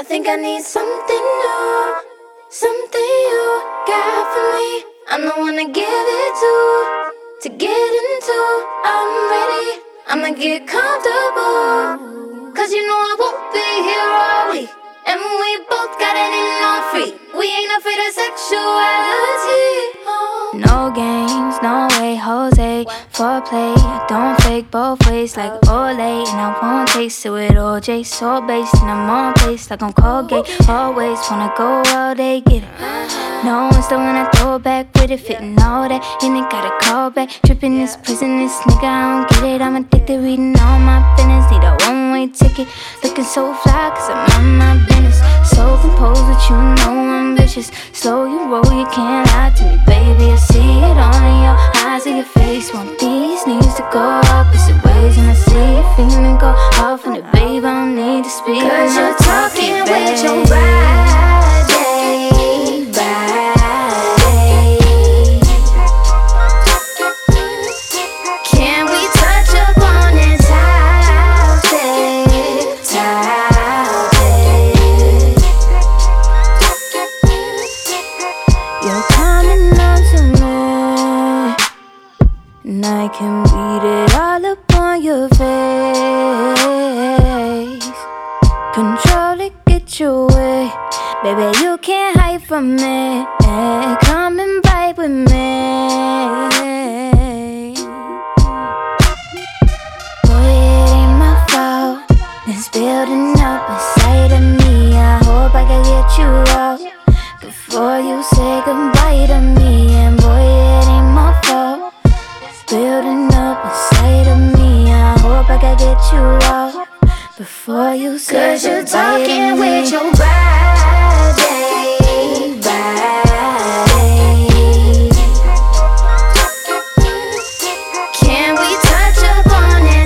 I think I need something new, something you got for me. I'm the one to give it to get into. I'm ready, I'ma get comfortable, cause you know I won't be here all week. And we both got it in our free. We ain't afraid of sexuality. No games, no way, Jose. Foreplay, don't fake both ways like Olay. And I won't taste it with OJ. So based and I'm on pace like I'm Colgate. Always wanna go all day, get it. No one's the one I throw back with it, fitting all that. And it gotta call back. Tripping this prison, this nigga, I don't get it. I'm addicted, reading all my business. Need a one-way ticket. Looking so fly, cause I'm on my business. So composed that you know I'm vicious. Slow you roll, you can't lie to me, baby. I see it on in your eyes and your face. Want these needs to go opposite ways. And I see you feeling go off on it, babe. I don't need to speak, cause you're talking with your body. And I can read it all upon your face. Control it, get your way. Baby, you can't hide from me. Come and vibe with me. Boy, it ain't my fault. It's building up inside of me. I hope I can get you out before you say goodbye to me. And boy, it ain't my fault. Building up inside of me. I hope I can get you out before you say goodbye. Cause you're talking with your body, Can we touch upon it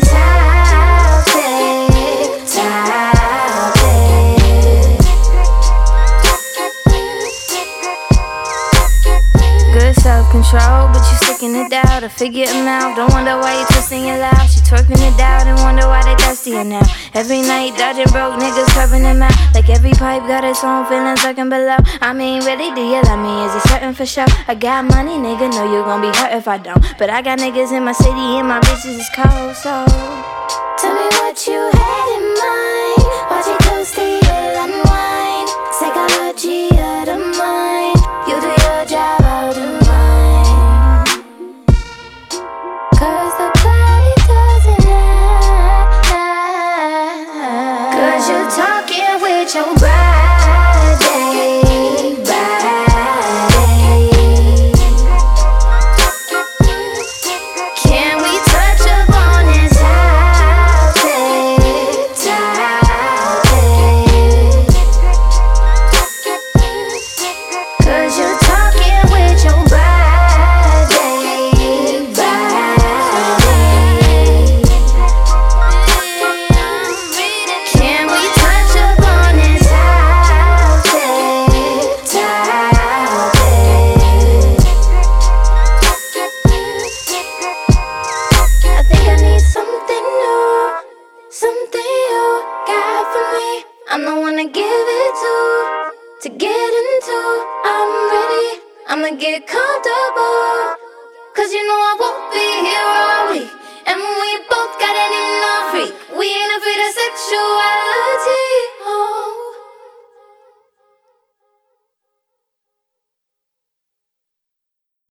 Good self-control, but you sticking it out. I figure it out. Don't wonder why you twisting your laugh. She twerking it out and wonder why they thirsty now. Every night dodging broke niggas curving them out. Like every pipe got its own feelings lurking below. I mean, really, do you love me? Is it certain for sure? I got money, nigga, know you gon' be hurt if I don't. But I got niggas in my city and my bitches is cold, so tell me what you had in mind. Watch it go stay and unwind. Psychology of the mind. You do your job, I'll do mine. Cause the body doesn't lie. Cause you're talking with your body. Can we touch upon this Cause you're talking with your body. Can we touch upon this I think I need something new, something you got for me. I'm the one to give it to get into. I'm ready, I'ma get comfortable, cause you know I won't be here all week. And we both got it in our free. We ain't afraid of sexuality.